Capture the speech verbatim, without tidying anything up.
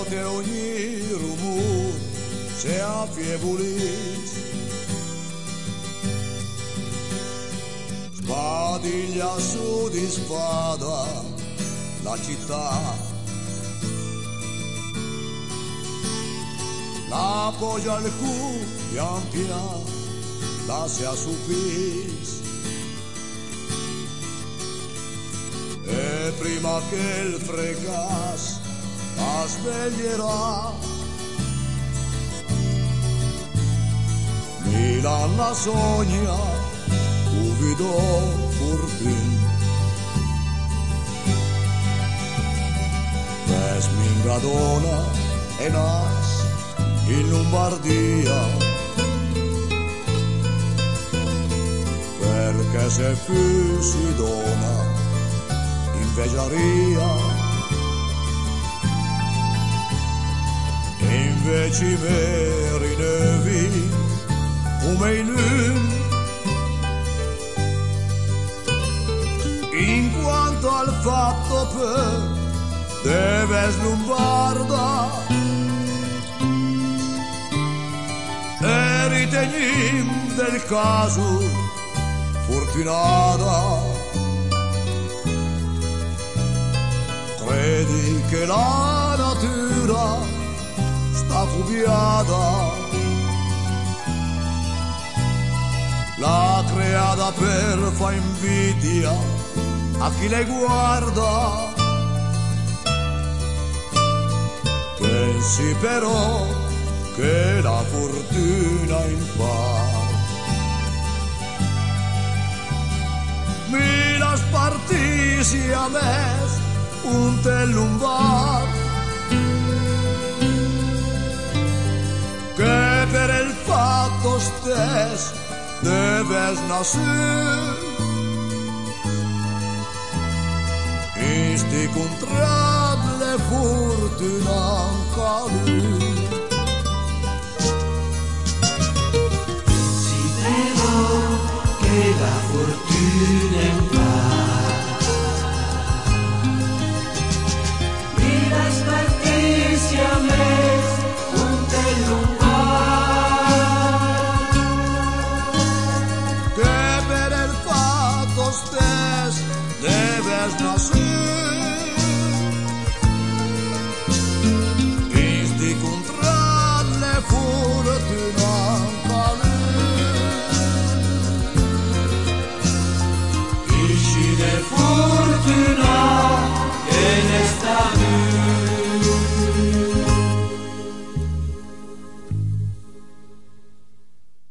che ogni rumore si affievolisce, sbadiglia su di spada la città, la poggia al cu pian pian, la si assupis, e prima che il fracas la sveglierà, Milan la sogna, uvido fortun, ves mingadona e nas in Lombardia, perché se fossi donna invegiaria, e invece me rinnevi come i lumi, in quanto al fatto per deve slumbarda, e ritegnim del caso fortunata, credi che la natura sta fubiata, la creata per fa invidia a chi le guarda, pensi però che la fortuna impara, mi la spartisi a me un tellumbar, che per il fatto stesso deves nascer, isti contrable fortuna anca lui. Si però che la fortuna impara, mi la spartisi a me un tellumbar, che per il fatto stesso deves nascer,